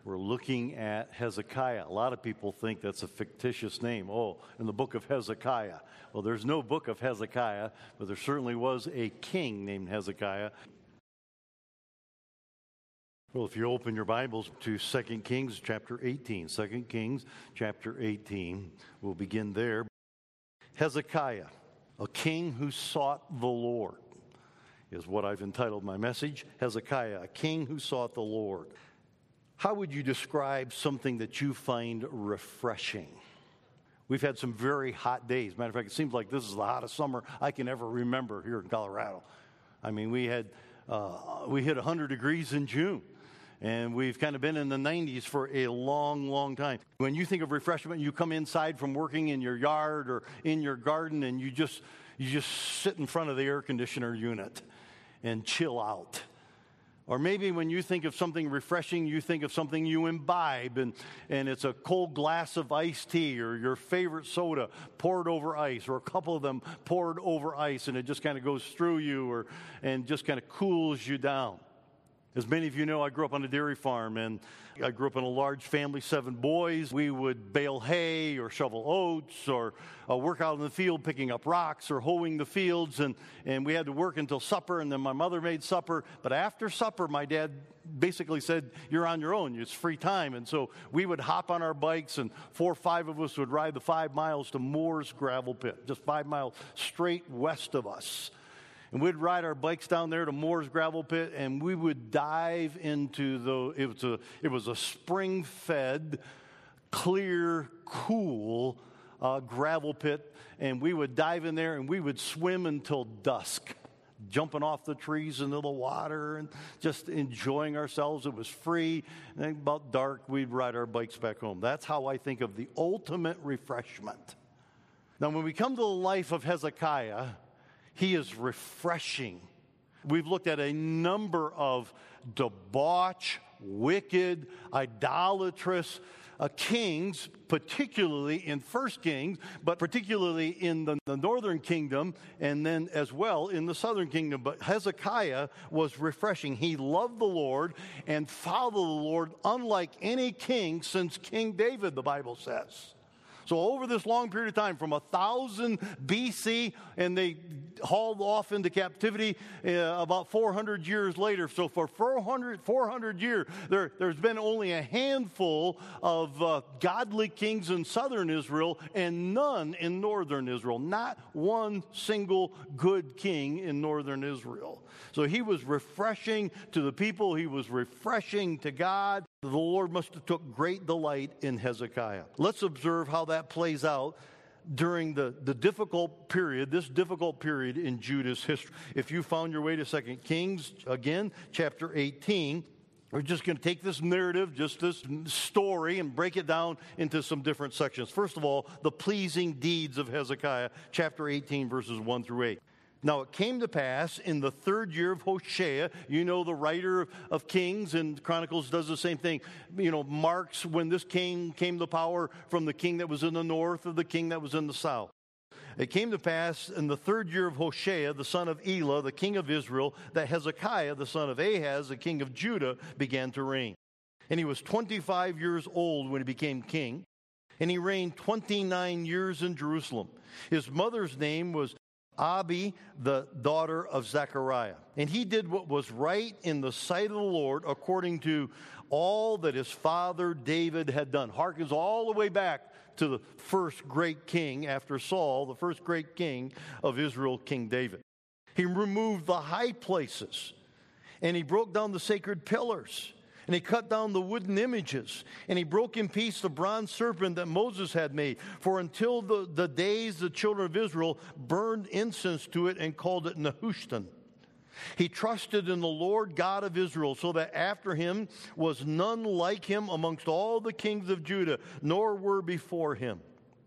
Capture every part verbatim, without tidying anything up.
We're looking at Hezekiah. A lot of people think that's a fictitious name. Oh, in the book of Hezekiah. Well, there's no book of Hezekiah, but there certainly was a king named Hezekiah. Well, if you open your Bibles to Second Kings chapter eighteen, Second Kings chapter eighteen, we'll begin there. Hezekiah, a king who sought the Lord, is what I've entitled my message. Hezekiah, a king who sought the Lord. How would you describe something that you find refreshing? We've had some very hot days. Matter of fact, it seems like this is the hottest summer I can ever remember here in Colorado. I mean, we had uh, we hit one hundred degrees in June. And we've kind of been in the nineties for a long, long time. When you think of refreshment, you come inside from working in your yard or in your garden, and you just you just sit in front of the air conditioner unit and chill out. Or maybe when you think of something refreshing, you think of something you imbibe, and, and it's a cold glass of iced tea or your favorite soda poured over ice, or a couple of them poured over ice, and it just kind of goes through you or and just kind of cools you down. As many of you know, I grew up on a dairy farm, and I grew up in a large family, seven boys. We would bale hay or shovel oats or uh, work out in the field picking up rocks or hoeing the fields, and, and we had to work until supper, and then my mother made supper. But after supper, my dad basically said, you're on your own. It's free time. And so we would hop on our bikes, and four or five of us would ride the five miles to Moore's Gravel Pit, just five miles straight west of us. And we'd ride our bikes down there to Moore's Gravel Pit, and we would dive into the, it was a, it was a spring-fed, clear, cool uh, gravel pit, and we would dive in there, and we would swim until dusk, jumping off the trees into the water and just enjoying ourselves. It was free, and then about dark, we'd ride our bikes back home. That's how I think of the ultimate refreshment. Now, when we come to the life of Hezekiah, he is refreshing. We've looked at a number of debauch, wicked, idolatrous uh, kings, particularly in First Kings, but particularly in the, the northern kingdom, and then as well in the southern kingdom. But Hezekiah was refreshing. He loved the Lord and followed the Lord unlike any king since King David, the Bible says. So over this long period of time, from one thousand B C, and they hauled off into captivity uh, about four hundred years later. So for four hundred, four hundred years, there, there's been only a handful of uh, godly kings in southern Israel and none in northern Israel. Not one single good king in northern Israel. So he was refreshing to the people. He was refreshing to God. The Lord must have took great delight in Hezekiah. Let's observe how that plays out during the, the difficult period, this difficult period in Judah's history. If you found your way to Second Kings, again, chapter eighteen, we're just going to take this narrative, just this story, and break it down into some different sections. First of all, the pleasing deeds of Hezekiah, chapter eighteen, verses one through eight. Now, it came to pass in the third year of Hoshea, you know, the writer of Kings and Chronicles does the same thing, you know, marks when this king came to power from the king that was in the north or the king that was in the south. It came to pass in the third year of Hoshea, the son of Elah, the king of Israel, that Hezekiah, the son of Ahaz, the king of Judah, began to reign. And he was twenty-five years old when he became king, and he reigned twenty-nine years in Jerusalem. His mother's name was Abi, the daughter of Zechariah. And he did what was right in the sight of the Lord according to all that his father David had done. Harkens all the way back to the first great king after Saul, the first great king of Israel, King David. He removed the high places, and he broke down the sacred pillars, and he cut down the wooden images, and he broke in pieces the bronze serpent that Moses had made. For until the, the days the children of Israel burned incense to it and called it Nehushtan. He trusted in the Lord God of Israel, so that after him was none like him amongst all the kings of Judah, nor were before him.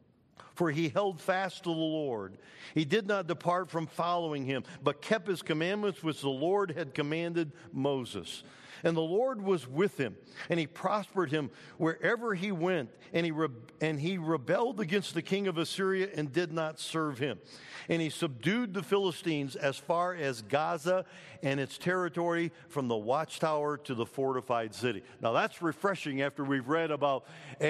For he held fast to the Lord. He did not depart from following him, but kept his commandments which the Lord had commanded Moses. And the Lord was with him, and he prospered him wherever he went. And he, re- and he rebelled against the king of Assyria and did not serve him. And he subdued the Philistines as far as Gaza and its territory, from the watchtower to the fortified city. Now that's refreshing after we've read about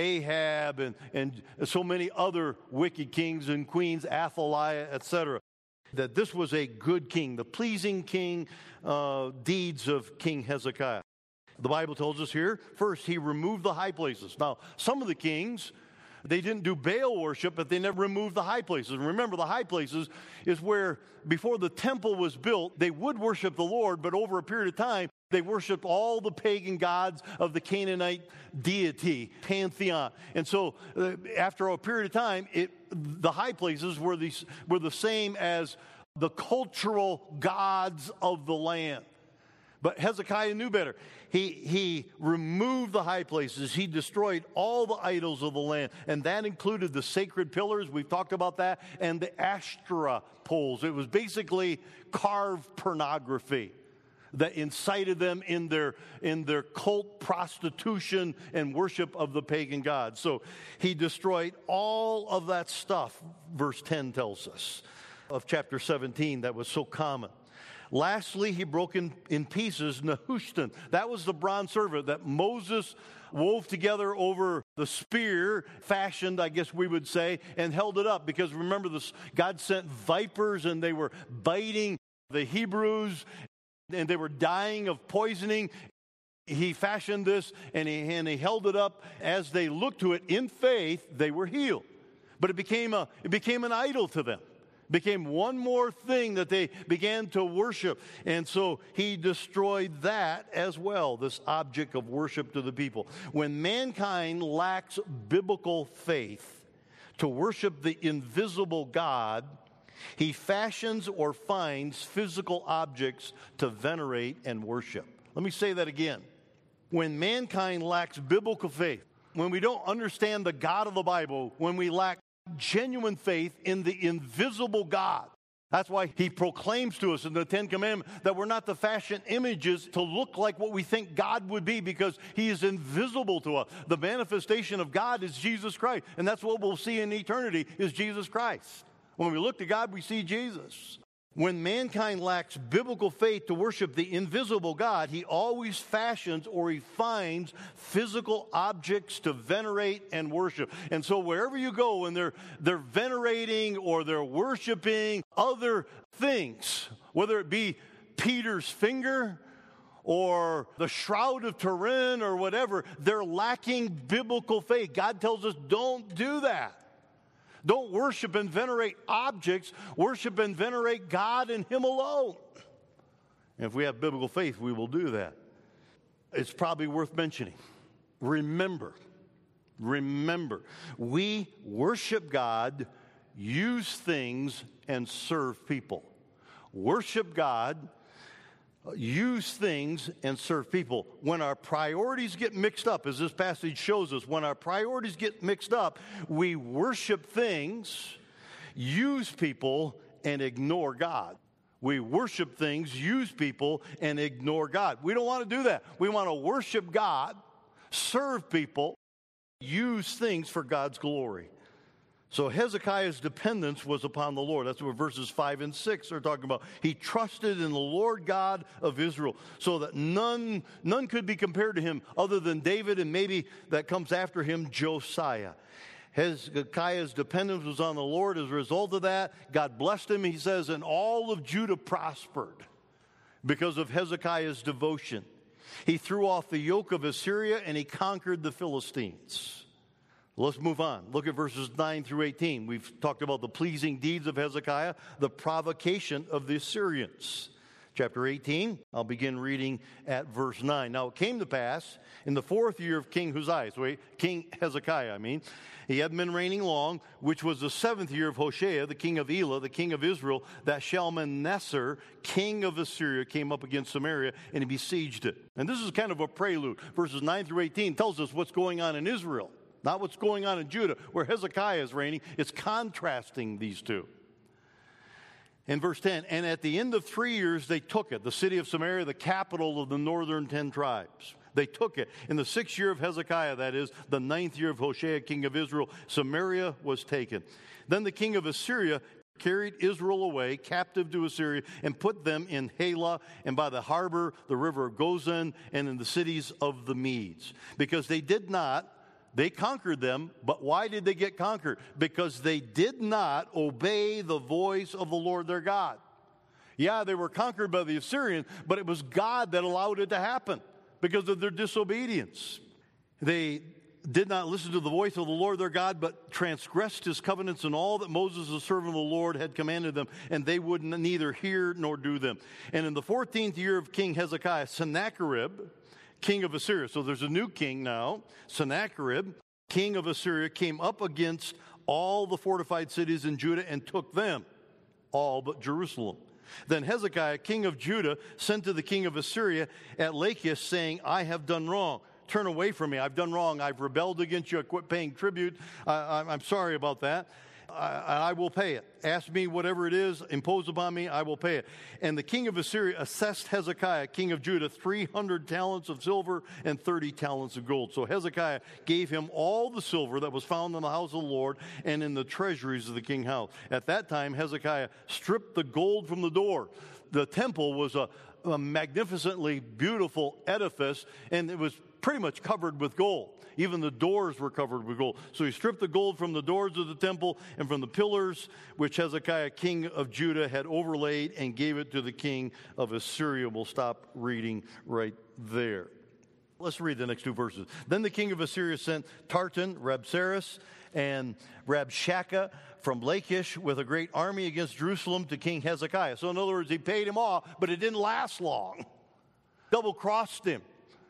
Ahab and, and so many other wicked kings and queens, Athaliah, et cetera. That this was a good king, the pleasing king uh, deeds of King Hezekiah. The Bible tells us here, first, he removed the high places. Now, some of the kings, they didn't do Baal worship, but they never removed the high places. And remember, the high places is where, before the temple was built, they would worship the Lord, but over a period of time, they worshiped all the pagan gods of the Canaanite deity, pantheon. And so uh, after a period of time, it, the high places were, these, were the same as the cultural gods of the land. But Hezekiah knew better. He, he removed the high places. He destroyed all the idols of the land. And that included the sacred pillars. We've talked about that. And the Ashtoreth poles. It was basically carved pornography that incited them in their, in their cult prostitution and worship of the pagan gods. So he destroyed all of that stuff, verse ten tells us, of chapter seventeen, that was so common. Lastly, he broke in, in pieces Nehushtan. That was the bronze serpent that Moses wove together over the spear, fashioned, I guess we would say, and held it up. Because remember, this, God sent vipers, and they were biting the Hebrews, and they were dying of poisoning. He fashioned this, and he, and he held it up. As they looked to it in faith, they were healed. But it became a it became an idol to them. It became one more thing that they began to worship. And so he destroyed that as well, this object of worship to the people. When mankind lacks biblical faith to worship the invisible God, he fashions or finds physical objects to venerate and worship. Let me say that again. When mankind lacks biblical faith, when we don't understand the God of the Bible, when we lack genuine faith in the invisible God, that's why he proclaims to us in the Ten Commandments that we're not to fashion images to look like what we think God would be, because he is invisible to us. The manifestation of God is Jesus Christ, and that's what we'll see in eternity, is Jesus Christ. When we look to God, we see Jesus. When mankind lacks biblical faith to worship the invisible God, he always fashions or he finds physical objects to venerate and worship. And so wherever you go and they're, they're venerating or they're worshiping other things, whether it be Peter's finger or the Shroud of Turin or whatever, they're lacking biblical faith. God tells us, don't do that. Don't worship and venerate objects. Worship and venerate God and him alone. And if we have biblical faith, we will do that. It's probably worth mentioning. Remember, remember, we worship God, use things, and serve people. Worship God, use things, and serve people. When our priorities get mixed up, as this passage shows us, when our priorities get mixed up, we worship things, use people, and ignore God. We worship things, use people, and ignore God. We don't want to do that. We want to worship God, serve people, use things for God's glory. So Hezekiah's dependence was upon the Lord. That's what verses five and six are talking about. He trusted in the Lord God of Israel, so that none, none could be compared to him other than David, and maybe that comes after him, Josiah. Hezekiah's dependence was on the Lord. As a result of that, God blessed him. He says, and all of Judah prospered because of Hezekiah's devotion. He threw off the yoke of Assyria, and he conquered the Philistines. Let's move on. Look at verses nine through eighteen. We've talked about the pleasing deeds of Hezekiah, the provocation of the Assyrians. Chapter eighteen, I'll begin reading at verse nine. Now it came to pass in the fourth year of King Uzziah, wait, King Hezekiah, I mean, he hadn't been reigning long, which was the seventh year of Hoshea, the king of Elah, the king of Israel, that Shalmaneser, king of Assyria, came up against Samaria, and he besieged it. And this is kind of a prelude. Verses nine through eighteen tells us what's going on in Israel. Not what's going on in Judah, where Hezekiah is reigning. It's contrasting these two. In verse ten, and at the end of three years they took it, the city of Samaria, the capital of the northern ten tribes. They took it. In the sixth year of Hezekiah, that is, the ninth year of Hoshea, king of Israel, Samaria was taken. Then the king of Assyria carried Israel away, captive to Assyria, and put them in Halah, and by the harbor, the river of Gozan, and in the cities of the Medes. Because they did not, they conquered them, but why did they get conquered? Because they did not obey the voice of the Lord their God. Yeah, they were conquered by the Assyrians, but it was God that allowed it to happen because of their disobedience. They did not listen to the voice of the Lord their God, but transgressed his covenants and all that Moses, the servant of the Lord, had commanded them, and they would neither hear nor do them. And in the fourteenth year of King Hezekiah, Sennacherib, king of Assyria, so there's a new king now, Sennacherib, king of Assyria, came up against all the fortified cities in Judah and took them, all but Jerusalem. Then Hezekiah, king of Judah, sent to the king of Assyria at Lachish, saying, I have done wrong. Turn away from me. I've done wrong. I've rebelled against you. I quit paying tribute. I, I'm sorry about that. I, I will pay it. Ask me whatever it is. Impose upon me. I will pay it. And the king of Assyria assessed Hezekiah, king of Judah, three hundred talents of silver and thirty talents of gold. So Hezekiah gave him all the silver that was found in the house of the Lord and in the treasuries of the king's house. At that time, Hezekiah stripped the gold from the door. The temple was a, a magnificently beautiful edifice, and it was pretty much covered with gold. Even the doors were covered with gold. So he stripped the gold from the doors of the temple and from the pillars which Hezekiah, king of Judah, had overlaid, and gave it to the king of Assyria. We'll stop reading right there. Let's read the next two verses. Then the king of Assyria sent Tartan, Rabsaris, and Rabshakeh from Lachish with a great army against Jerusalem to King Hezekiah. So in other words, he paid him off, but it didn't last long. Double-crossed him.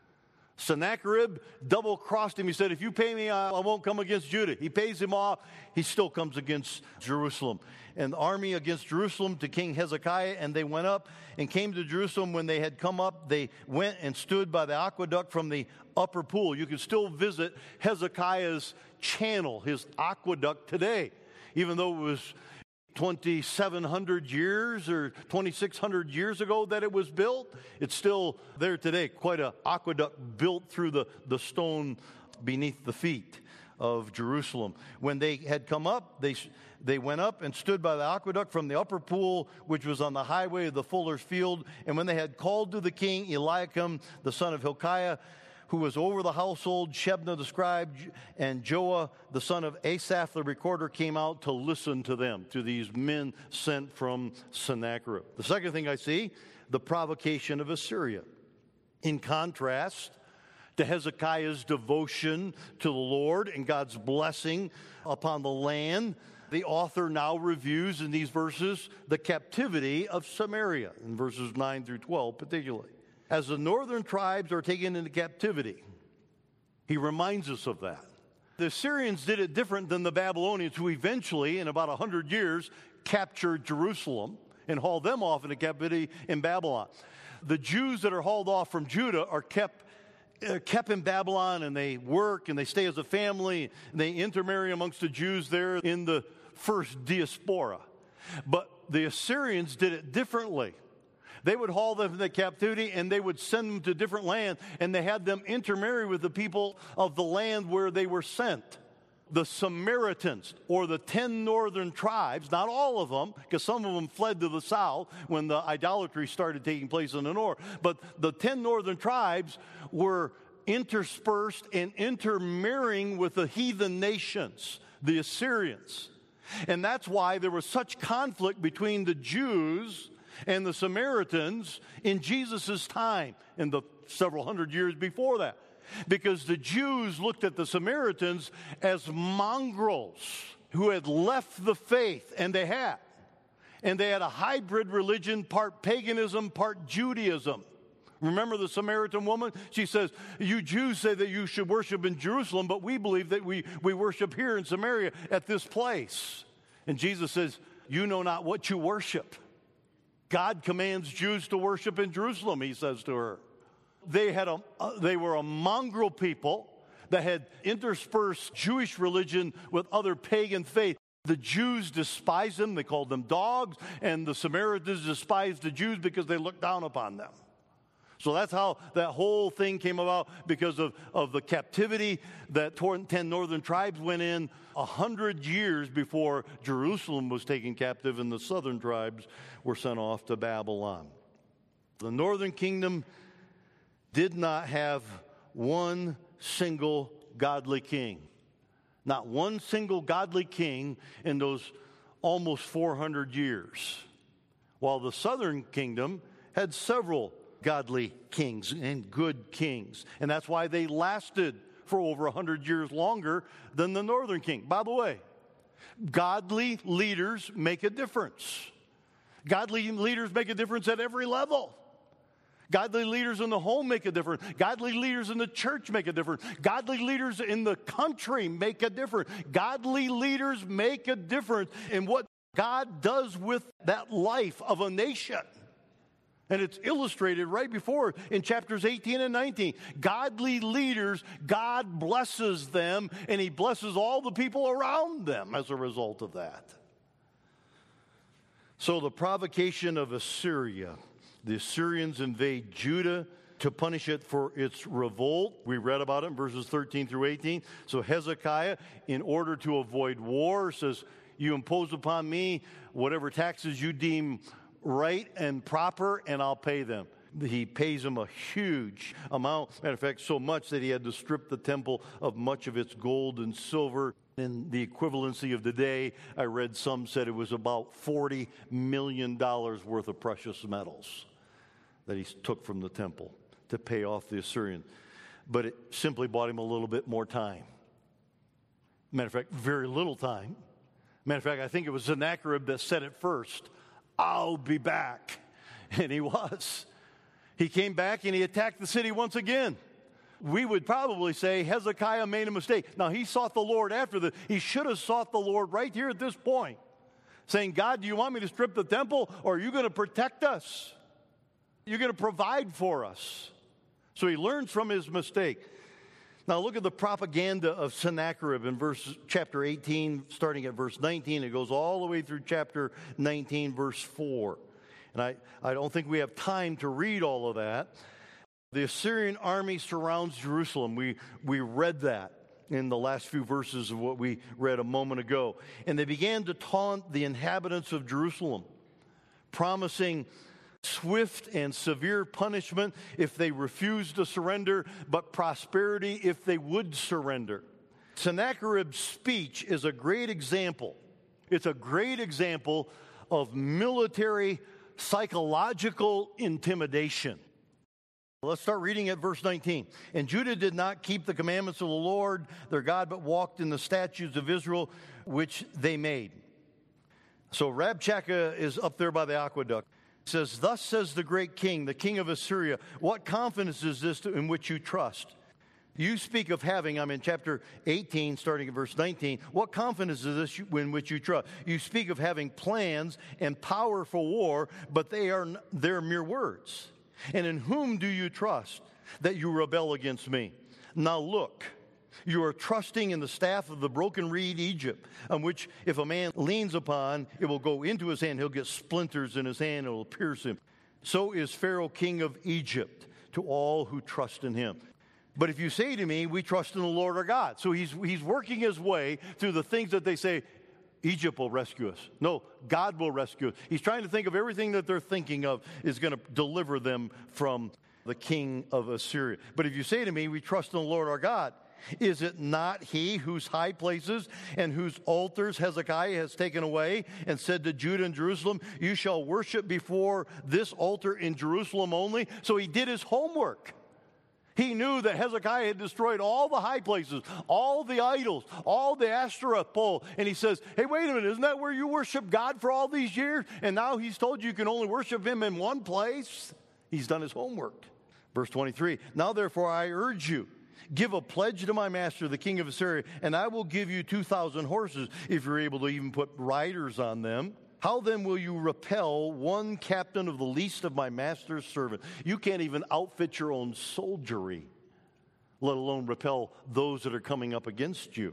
Sennacherib double-crossed him. He said, if you pay me, I won't come against Judah. He pays him off. He still comes against Jerusalem. And the army against Jerusalem to King Hezekiah, and they went up and came to Jerusalem. When they had come up, they went and stood by the aqueduct from the upper pool. You can still visit Hezekiah's channel, his aqueduct today, even though it was twenty-seven hundred years or twenty-six hundred years ago that it was built. It's still there today. Quite an aqueduct built through the, the stone beneath the feet of Jerusalem. When they had come up, they they went up and stood by the aqueduct from the upper pool, which was on the highway of the fuller's field. And when they had called to the king, Eliakim, the son of Hilkiah, who was over the household, Shebna the scribe, and Joah the son of Asaph the recorder came out to listen to them, to these men sent from Sennacherib. The second thing I see, the provocation of Assyria. In contrast to Hezekiah's devotion to the Lord and God's blessing upon the land, the author now reviews in these verses the captivity of Samaria, in verses nine through twelve particularly. As the northern tribes are taken into captivity, he reminds us of that. The Assyrians did it different than the Babylonians, who eventually, in about one hundred years, captured Jerusalem and hauled them off into captivity in Babylon. The Jews that are hauled off from Judah are kept, uh, kept in Babylon, and they work and they stay as a family, and they intermarry amongst the Jews there in the first diaspora. But the Assyrians did it differently. They would haul them into captivity, and they would send them to different land, and they had them intermarry with the people of the land where they were sent. The Samaritans, or the ten northern tribes, not all of them, because some of them fled to the south when the idolatry started taking place in the north, but the ten northern tribes were interspersed and intermarrying with the heathen nations, the Assyrians. And that's why there was such conflict between the Jews and the Samaritans in Jesus' time and the several hundred years before that. Because the Jews looked at the Samaritans as mongrels who had left the faith, and they had. And they had a hybrid religion, part paganism, part Judaism. Remember the Samaritan woman? She says, you Jews say that you should worship in Jerusalem, but we believe that we, we worship here in Samaria at this place. And Jesus says, you know not what you worship. God commands Jews to worship in Jerusalem, he says to her. They had a, uh, they were a mongrel people that had interspersed Jewish religion with other pagan faith. The Jews despised them. They called them dogs. And the Samaritans despised the Jews because they looked down upon them. So that's how that whole thing came about, because of, of the captivity that ten northern tribes went in a hundred years before Jerusalem was taken captive and the southern tribes were sent off to Babylon. The northern kingdom did not have one single godly king. Not one single godly king in those almost four hundred years. While the southern kingdom had several godly kings and good kings. And that's why they lasted for over one hundred years longer than the northern king. By the way, godly leaders make a difference. Godly leaders make a difference at every level. Godly leaders in the home make a difference. Godly leaders in the church make a difference. Godly leaders in the country make a difference. Godly leaders make a difference in what God does with that life of a nation. And it's illustrated right before in chapters eighteen and nineteen. Godly leaders, God blesses them, and he blesses all the people around them as a result of that. So the provocation of Assyria, the Assyrians invade Judah to punish it for its revolt. We read about it in verses thirteen through eighteen. So Hezekiah, in order to avoid war, says, you impose upon me whatever taxes you deem right and proper, and I'll pay them. He pays them a huge amount. Matter of fact, so much that he had to strip the temple of much of its gold and silver. In the equivalency of the day, I read some said it was about forty million dollars worth of precious metals that he took from the temple to pay off the Assyrians. But it simply bought him a little bit more time. Matter of fact, very little time. Matter of fact, I think it was Sennacherib that said it first. I'll be back. And he was. He came back and he attacked the city once again. We would probably say Hezekiah made a mistake. Now, he sought the Lord after the, he should have sought the Lord right here at this point, saying, God, do you want me to strip the temple, or are you going to protect us? You're going to provide for us. So he learns from his mistake. Now look at the propaganda of Sennacherib in verse chapter eighteen, starting at verse nineteen. It goes all the way through chapter nineteen, verse four. And I, I don't think we have time to read all of that. The Assyrian army surrounds Jerusalem. We, we read that in the last few verses of what we read a moment ago. And they began to taunt the inhabitants of Jerusalem, promising swift and severe punishment if they refused to surrender, but prosperity if they would surrender. Sennacherib's speech is a great example. It's a great example of military psychological intimidation. Let's start reading at verse nineteen. And Judah did not keep the commandments of the Lord their God, but walked in the statutes of Israel, which they made. So Rabshakeh is up there by the aqueduct. It says, thus says the great king, the king of Assyria, what confidence is this in which you trust? You speak of having, I'm in chapter eighteen, starting at verse nineteen. What confidence is this in which you trust? You speak of having plans and power for war, but they are they're mere words. And in whom do you trust that you rebel against me? Now look, you are trusting in the staff of the broken reed Egypt, on which if a man leans upon, it will go into his hand. He'll get splinters in his hand, it will pierce him. So is Pharaoh king of Egypt to all who trust in him. But if you say to me, we trust in the Lord our God. So he's, he's working his way through the things that they say, Egypt will rescue us. No, God will rescue us. He's trying to think of everything that they're thinking of is going to deliver them from the king of Assyria. But if you say to me, we trust in the Lord our God, is it not he whose high places and whose altars Hezekiah has taken away and said to Judah and Jerusalem, you shall worship before this altar in Jerusalem only? So he did his homework. He knew that Hezekiah had destroyed all the high places, all the idols, all the Ashtoreth pole. And he says, hey, wait a minute, isn't that where you worship God for all these years? And now he's told you you can only worship him in one place? He's done his homework. Verse twenty-three, now therefore I urge you, give a pledge to my master, the king of Assyria, and I will give you two thousand horses if you're able to even put riders on them. How then will you repel one captain of the least of my master's servant? You can't even outfit your own soldiery, let alone repel those that are coming up against you.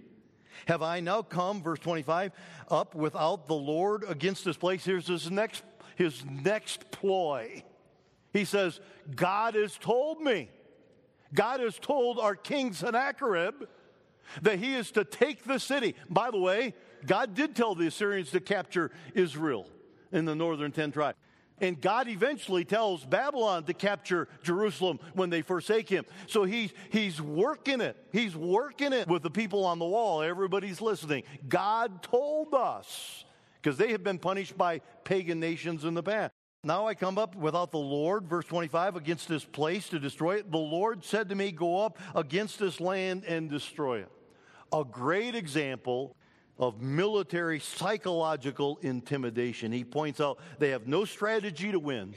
Have I now come, verse twenty-five, up without the Lord against this place? Here's his next, his next ploy. He says, God has told me. God has told our king Sennacherib that he is to take the city. By the way, God did tell the Assyrians to capture Israel in the northern ten tribes. And God eventually tells Babylon to capture Jerusalem when they forsake him. So he, he's working it. He's working it with the people on the wall. Everybody's listening. God told us, because they have been punished by pagan nations in the past. Now I come up without the Lord, verse twenty-five, against this place to destroy it. The Lord said to me, go up against this land and destroy it. A great example of military psychological intimidation. He points out they have no strategy to win,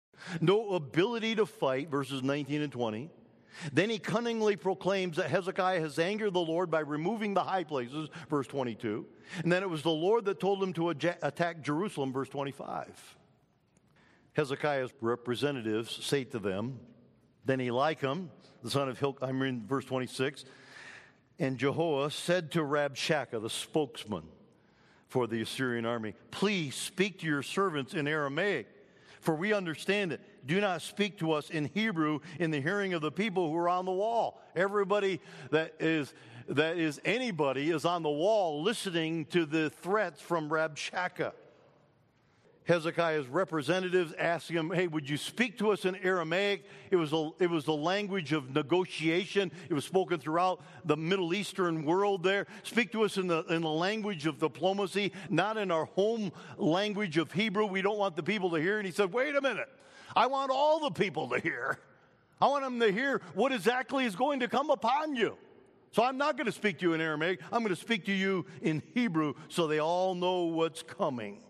no ability to fight, verses nineteen and twenty. Then he cunningly proclaims that Hezekiah has angered the Lord by removing the high places, verse twenty-two. And then it was the Lord that told him to attack Jerusalem, verse twenty-five. Hezekiah's representatives say to them, then Eliakim, the son of Hilkiah, I'm in verse twenty-six, and Jehoah said to Rabshakeh, the spokesman for the Assyrian army, please speak to your servants in Aramaic, for we understand it. Do not speak to us in Hebrew in the hearing of the people who are on the wall. Everybody that is that is anybody is on the wall listening to the threats from Rabshakeh. Hezekiah's representatives asked him, hey, would you speak to us in Aramaic? It was, a, it was the language of negotiation. It was spoken throughout the Middle Eastern world there. Speak to us in the, in the language of diplomacy, not in our home language of Hebrew. We don't want the people to hear. And he said, wait a minute. I want all the people to hear. I want them to hear what exactly is going to come upon you. So I'm not going to speak to you in Aramaic. I'm going to speak to you in Hebrew so they all know what's coming.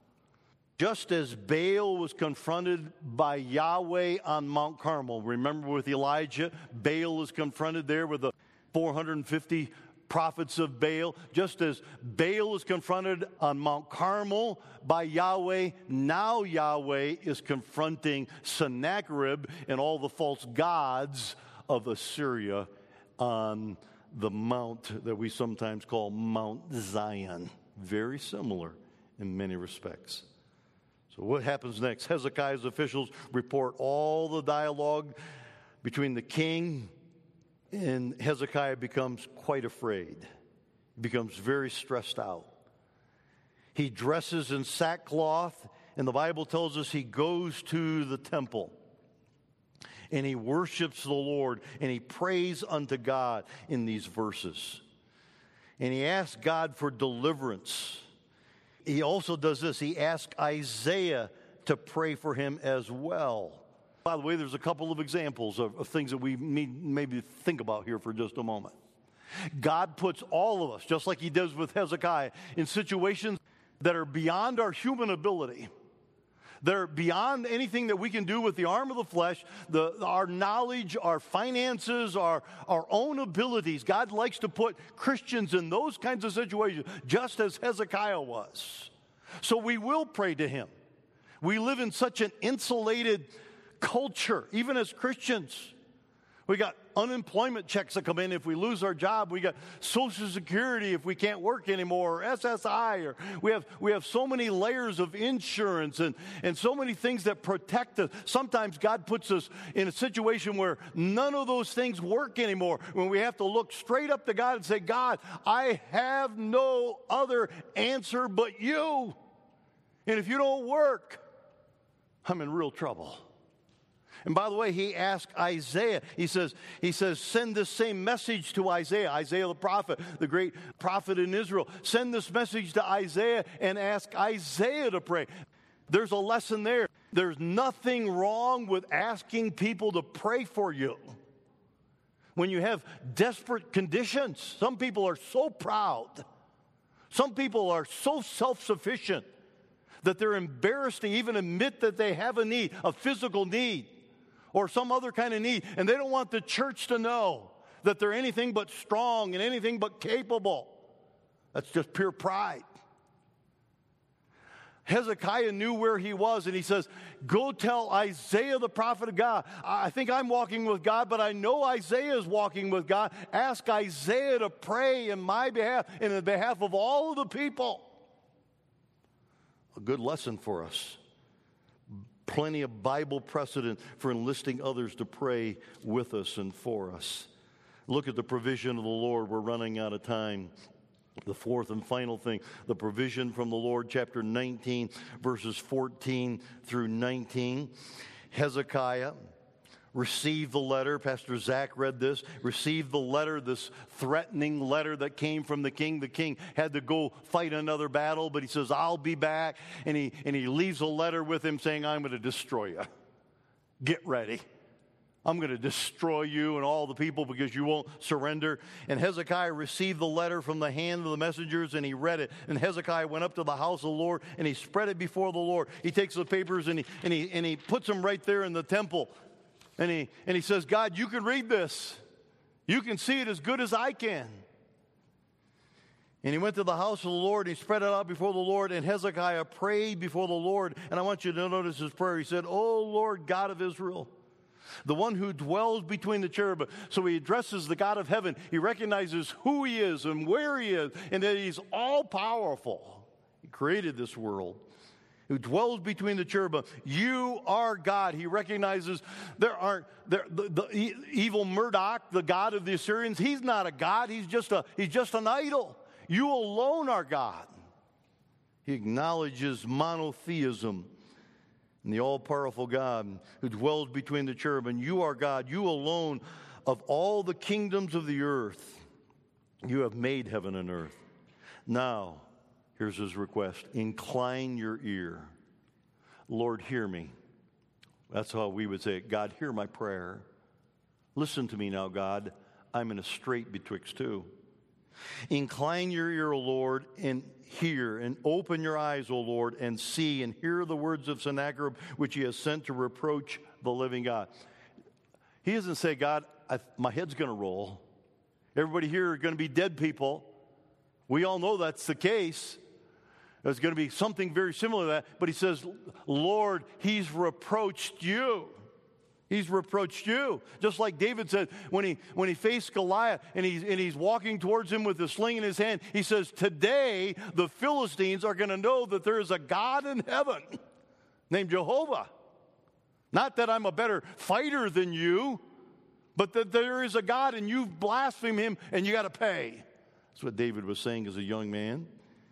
Just as Baal was confronted by Yahweh on Mount Carmel. Remember with Elijah, Baal is confronted there with the four hundred fifty prophets of Baal. Just as Baal is confronted on Mount Carmel by Yahweh, now Yahweh is confronting Sennacherib and all the false gods of Assyria on the mount that we sometimes call Mount Zion. Very similar in many respects. So what happens next? Hezekiah's officials report all the dialogue between the king, and Hezekiah becomes quite afraid. He becomes very stressed out. He dresses in sackcloth, and the Bible tells us he goes to the temple, and he worships the Lord, and he prays unto God in these verses. And he asks God for deliverance. He also does this. He asks Isaiah to pray for him as well. By the way, there's a couple of examples of, of things that we need maybe think about here for just a moment. God puts all of us, just like he does with Hezekiah, in situations that are beyond our human ability. They're beyond anything that we can do with the arm of the flesh, the, our knowledge, our finances, our, our own abilities. God likes to put Christians in those kinds of situations, just as Hezekiah was. So we will pray to him. We live in such an insulated culture, even as Christians. We got unemployment checks that come in if we lose our job. We got Social Security if we can't work anymore, or S S I. Or we have we have so many layers of insurance and, and so many things that protect us. Sometimes God puts us in a situation where none of those things work anymore, when we have to look straight up to God and say, God, I have no other answer but you. And if you don't work, I'm in real trouble. And by the way, he asked Isaiah, he says, he says, send this same message to Isaiah, Isaiah the prophet, the great prophet in Israel. Send this message to Isaiah and ask Isaiah to pray. There's a lesson there. There's nothing wrong with asking people to pray for you. When you have desperate conditions, some people are so proud. Some people are so self-sufficient that they're embarrassed to even admit that they have a need, a physical need, or some other kind of need, and they don't want the church to know that they're anything but strong and anything but capable. That's just pure pride. Hezekiah knew where he was, and he says, go tell Isaiah the prophet of God. I think I'm walking with God, but I know Isaiah is walking with God. Ask Isaiah to pray in my behalf and in the behalf of all of the people. A good lesson for us. Plenty of Bible precedent for enlisting others to pray with us and for us. Look at the provision of the Lord. We're running out of time. The fourth and final thing, the provision from the Lord, chapter nineteen, verses fourteen through nineteen. Hezekiah received the letter. Pastor Zach read this. Received the letter, this threatening letter that came from the king. The king had to go fight another battle, but he says, I'll be back. And he, and he leaves a letter with him saying, I'm going to destroy you. Get ready. I'm going to destroy you and all the people because you won't surrender. And Hezekiah received the letter from the hand of the messengers, and he read it. And Hezekiah went up to the house of the Lord, and he spread it before the Lord. He takes the papers, and he, and he, and he puts them right there in the temple. And he, and he says, God, you can read this. You can see it as good as I can. And he went to the house of the Lord, and he spread it out before the Lord, and Hezekiah prayed before the Lord. And I want you to notice his prayer. He said, O Lord God of Israel, the one who dwells between the cherubim. So he addresses the God of heaven. He recognizes who he is and where he is, and that he's all-powerful. He created this world. Who dwells between the cherubim. You are God. He recognizes there aren't there, the, the evil Marduk, the god of the Assyrians. He's not a god. He's just a he's just an idol. You alone are God. He acknowledges monotheism and the all-powerful God who dwells between the cherubim. You are God. You alone of all the kingdoms of the earth. You have made heaven and earth. Now, here's his request. Incline your ear. Lord, hear me. That's how we would say it. God, hear my prayer. Listen to me now, God. I'm in a strait betwixt two. Incline your ear, O Lord, and hear, and open your eyes, O Lord, and see, and hear the words of Sennacherib, which he has sent to reproach the living God. He doesn't say, God, I, my head's going to roll. Everybody here are going to be dead people. We all know that's the case. There's going to be something very similar to that. But he says, Lord, he's reproached you. He's reproached you. Just like David said when he when he faced Goliath and he's, and he's walking towards him with a sling in his hand, he says, today the Philistines are going to know that there is a God in heaven named Jehovah. Not that I'm a better fighter than you, but that there is a God and you've blasphemed him and you got to pay. That's what David was saying as a young man.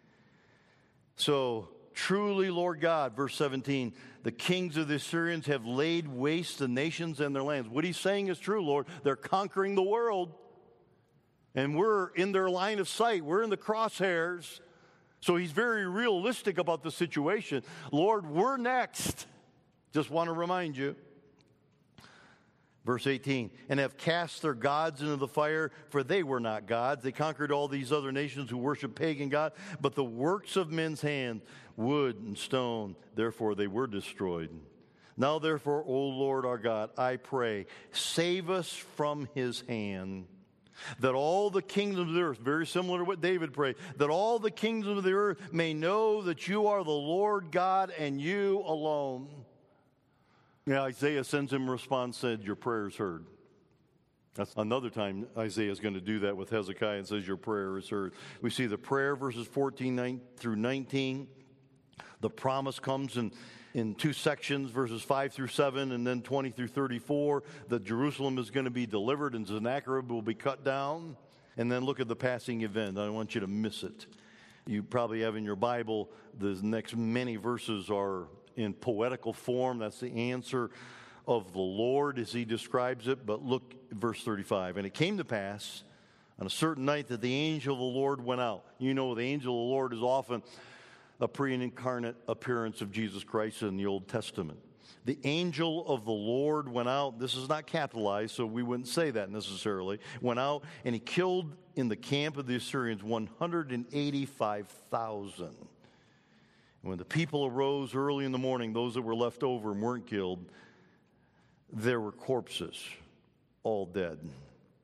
So, truly, Lord God, verse seventeen, the kings of the Assyrians have laid waste the nations and their lands. What he's saying is true, Lord. They're conquering the world. And we're in their line of sight. We're in the crosshairs. So he's very realistic about the situation. Lord, we're next. Just want to remind you. Verse eighteen, and have cast their gods into the fire, for they were not gods. They conquered all these other nations who worship pagan gods, but the works of men's hands, wood and stone, therefore they were destroyed. Now therefore, O Lord our God, I pray, save us from his hand, that all the kingdoms of the earth, very similar to what David prayed, that all the kingdoms of the earth may know that you are the Lord God and you alone. Yeah, Isaiah sends him a response, said, your prayer is heard. That's another time Isaiah is going to do that with Hezekiah and says, your prayer is heard. We see the prayer, verses fourteen through nineteen. The promise comes in, in two sections, verses five through seven, and then twenty through thirty-four, that Jerusalem is going to be delivered and Sennacherib will be cut down. And then look at the passing event. I don't want you to miss it. You probably have in your Bible, the next many verses are in poetical form. That's the answer of the Lord as he describes it. But look at verse thirty-five. And it came to pass on a certain night that the angel of the Lord went out. You know, the angel of the Lord is often a pre-incarnate appearance of Jesus Christ in the Old Testament. The angel of the Lord went out. This is not capitalized, so we wouldn't say that necessarily. Went out and he killed in the camp of the Assyrians one hundred eighty-five thousand. When the people arose early in the morning, those that were left over and weren't killed, there were corpses, all dead.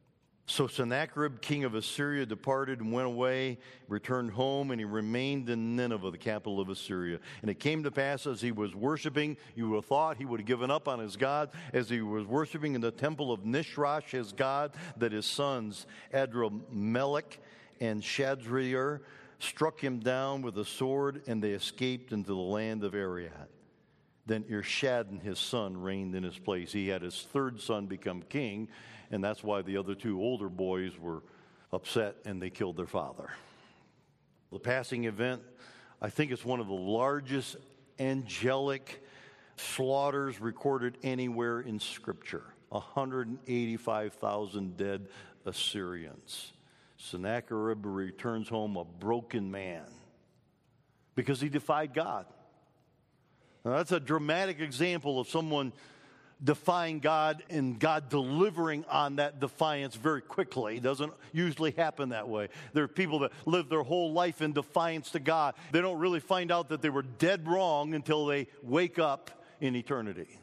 So Sennacherib, king of Assyria, departed and went away, returned home, and he remained in Nineveh, the capital of Assyria. And it came to pass as he was worshiping, you would have thought he would have given up on his God, as he was worshiping in the temple of Nishrosh, his God, that his sons, Adramelech and Shadreir, struck him down with a sword, and they escaped into the land of Ariat. Then Irshadon, his son, reigned in his place. He had his third son become king, and that's why the other two older boys were upset and they killed their father. The passing event, I think it's one of the largest angelic slaughters recorded anywhere in Scripture. one hundred eighty-five thousand dead Assyrians. Sennacherib returns home a broken man because he defied God. Now, that's a dramatic example of someone defying God and God delivering on that defiance very quickly. It doesn't usually happen that way. There are people that live their whole life in defiance to God. They don't really find out that they were dead wrong until they wake up in eternity.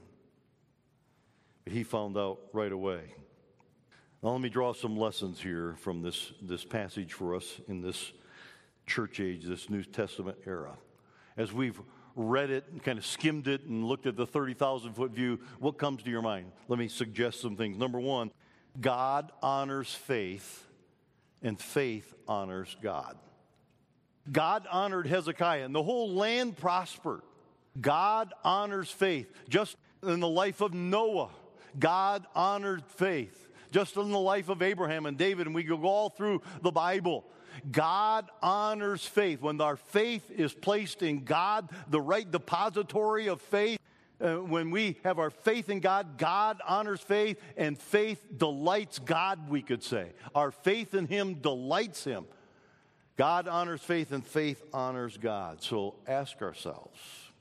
But he found out right away. Now let me draw some lessons here from this, this passage for us in this church age, this New Testament era. As we've read it and kind of skimmed it and looked at the thirty thousand foot view, what comes to your mind? Let me suggest some things. Number one, God honors faith, and faith honors God. God honored Hezekiah, and the whole land prospered. God honors faith. Just in the life of Noah, God honored faith. Just in the life of Abraham and David, and we go all through the Bible, God honors faith. When our faith is placed in God, the right depository of faith, uh, when we have our faith in God, God honors faith, and faith delights God, we could say. Our faith in Him delights Him. God honors faith, and faith honors God. So ask ourselves,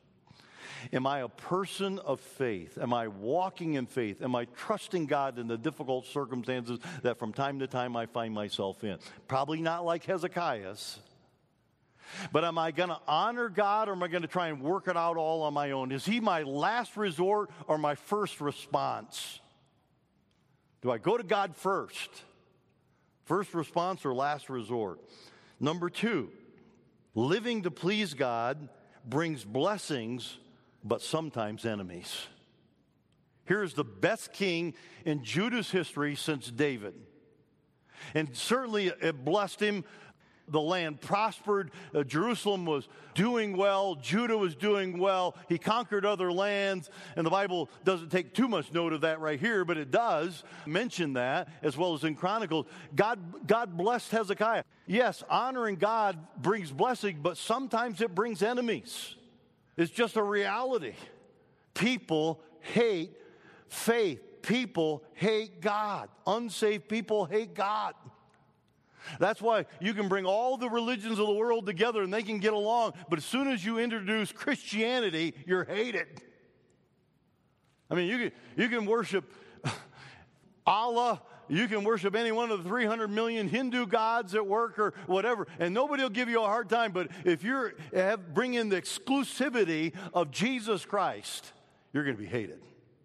am I a person of faith? Am I walking in faith? Am I trusting God in the difficult circumstances that from time to time I find myself in? Probably not like Hezekiah's. But am I going to honor God, or am I going to try and work it out all on my own? Is He my last resort or my first response? Do I go to God first? First response or last resort? Number two, living to please God brings blessings, but sometimes enemies. Here's the best king in Judah's history since David. And certainly it blessed him. The land prospered. Uh, Jerusalem was doing well. Judah was doing well. He conquered other lands. And the Bible doesn't take too much note of that right here, but it does mention that, as well as in Chronicles. God, God blessed Hezekiah. Yes, honoring God brings blessing, but sometimes it brings enemies. It's just a reality. People hate faith. People hate God. Unsaved people hate God. That's why you can bring all the religions of the world together and they can get along, but as soon as you introduce Christianity, you're hated. I mean, you can, you can worship Allah, you can worship any one of the three hundred million Hindu gods at work or whatever, and nobody will give you a hard time. But if you bring in the exclusivity of Jesus Christ, you're going to be hated.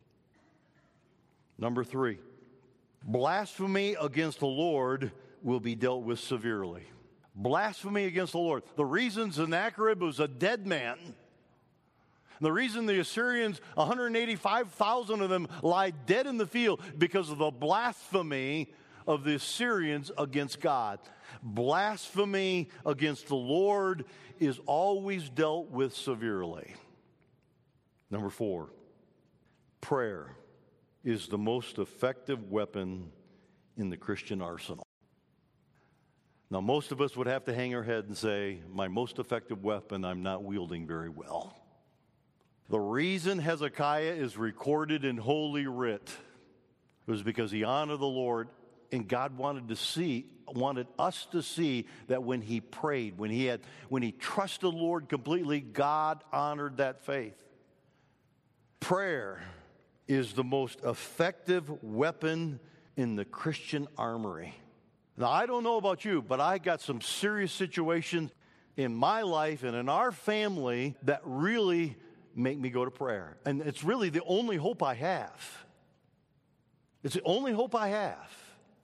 Number three, blasphemy against the Lord will be dealt with severely. Blasphemy against the Lord. The reason Sennacherib was a dead man, the reason the Assyrians, one hundred eighty-five thousand of them, lie dead in the field, because of the blasphemy of the Assyrians against God. Blasphemy against the Lord is always dealt with severely. Number four, prayer is the most effective weapon in the Christian arsenal. Now, most of us would have to hang our head and say, my most effective weapon I'm not wielding very well. The reason Hezekiah is recorded in Holy Writ was because he honored the Lord, and God wanted to see, wanted us to see that when he prayed, when he had, when he trusted the Lord completely, God honored that faith. Prayer is the most effective weapon in the Christian armory. Now, I don't know about you, but I got some serious situations in my life and in our family that really make me go to prayer. And it's really the only hope I have. It's the only hope I have.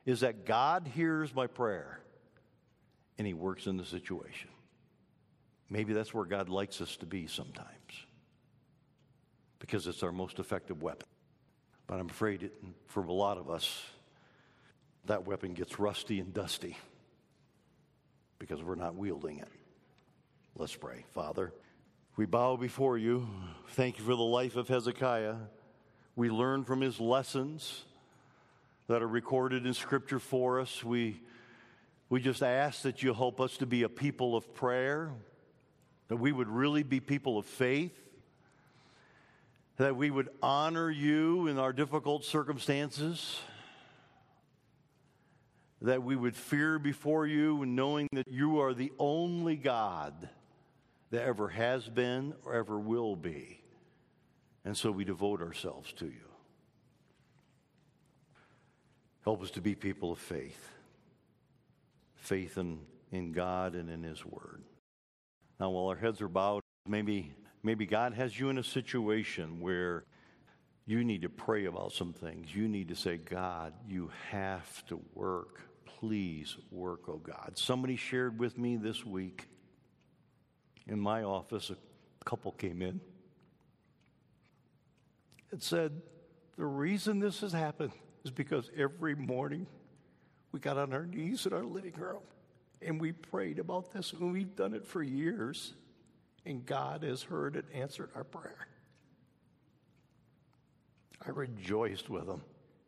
is that God hears my prayer and he works in the situation. Maybe that's where God likes us to be sometimes, because it's our most effective weapon. But I'm afraid it, for a lot of us, that weapon gets rusty and dusty because we're not wielding it. Let's pray. Father, we bow before you. Thank you for the life of Hezekiah. We learn from his lessons that are recorded in Scripture for us. We, we just ask that you help us to be a people of prayer, that we would really be people of faith, that we would honor you in our difficult circumstances, that we would fear before you, knowing that you are the only God that ever has been or ever will be. And so we devote ourselves to you. Help us to be people of faith. Faith in, in God and in his word. Now, while our heads are bowed, maybe, maybe God has you in a situation where you need to pray about some things. You need to say, God, you have to work. Please work, oh God. Somebody shared with me this week in my office, a couple came in. It said, the reason this has happened is because every morning we got on our knees in our living room and we prayed about this, and we've done it for years, and God has heard and answered our prayer. I rejoiced with them.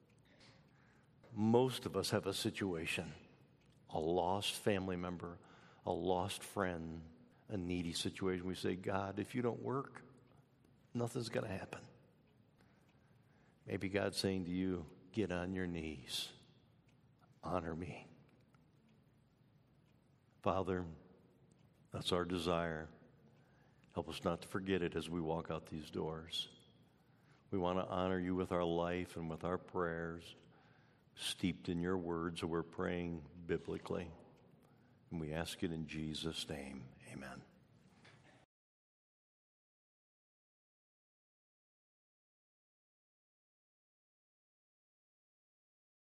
Most of us have a situation, a lost family member, a lost friend, a needy situation. We say, God, if you don't work, nothing's going to happen. Maybe God's saying to you, get on your knees. Honor me. Father, that's our desire. Help us not to forget it as we walk out these doors. We want to honor you with our life and with our prayers, steeped in your words, so we're praying biblically. And we ask it in Jesus' name. Amen.